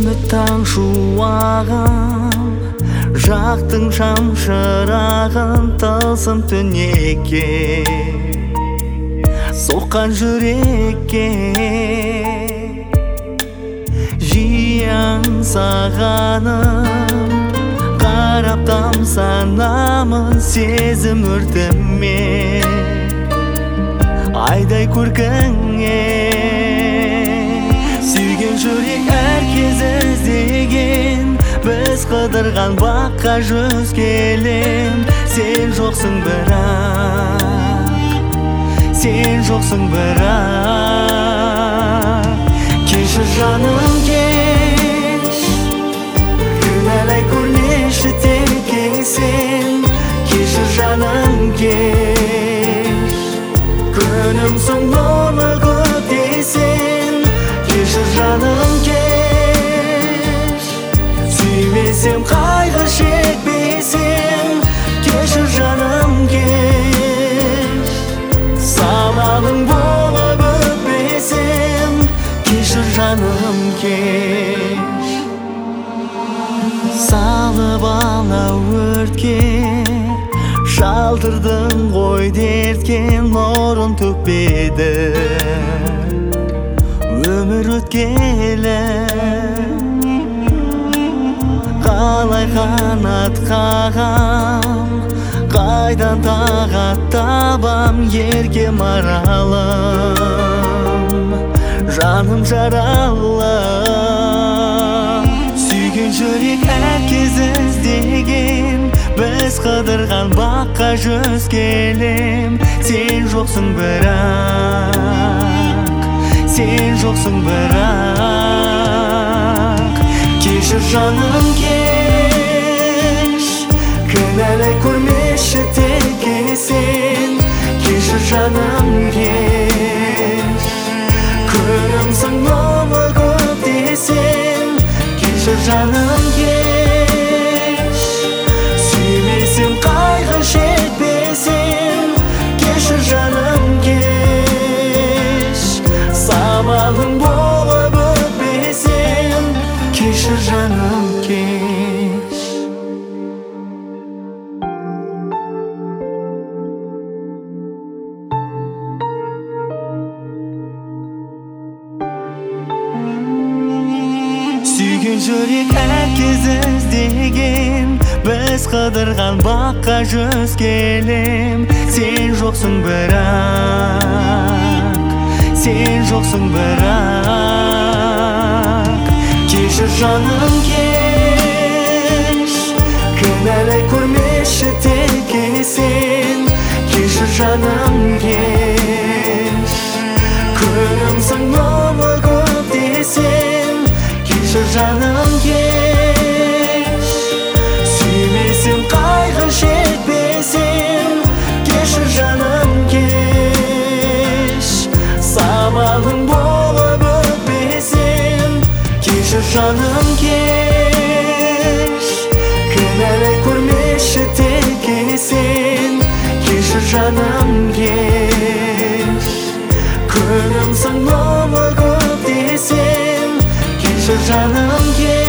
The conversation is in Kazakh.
үміт таң шуағын, жақтың шам шырағын, тылсым түнекке соққан жүрекке. Жиі аңсағаным, қарап тамсанамын сезім өртіме, айдай көркіңе. Сүйген жүрек әр кез іздеген, біз қыдырған баққа жүз келем. Сен жоқсың бірақ, сен жоқсың бірақ. Кешір жаным кеш, кінәлай көрмеші текке сен. Кешір жаным кеш, күнімсің нұрлы көп десен. Кешір жаным кеш, сүймесем қайғы шекпесем. Кешір жаным кеш, самалың болып өтпесем. Кешір жаным кеш, салып ала өртке, шалдырдың ғой дертке. Нұрын төкпеді өмір өткелі, қалай қанат қағам, қайдан тағат табам ерке маралым, жаным жаралы. Сүйген жүрек әр кез іздеген, біз қыдырған баққа жүз келем. Сен жоқсың бірақ, сен жоқсың бірақ. Кешір жаным кеш, кінәлай көрмеші текке сен. Кешір жаным кеш, күнімсің нұрлы көп десен. Кешір жаным кеш, сүймесем қайғы шекпесем. Кешір жаным кеш, самалың болып өтпесем. Кешір жаным кеш. Сүйген жүрек әр кез іздеген, біз қыдырған баққа жүз келем. Сен жоқсың бірақ, сен жоқсың бірақ. Кешір жаным кеш, кінәлай көрмеші текке сен. Кешір жаным кеш, күнімсің нұрлы көп десен. Кешір жаным кеш, сүймесем қайғы шекпесем. Кешір жаным кеш, самалың болып өтпесем. Кешір жаным кеш, кінәлай көрмеші текке сен. Кешір жаным кеш, күнімсің нұрлы көп десен. Кешір жаным кеш.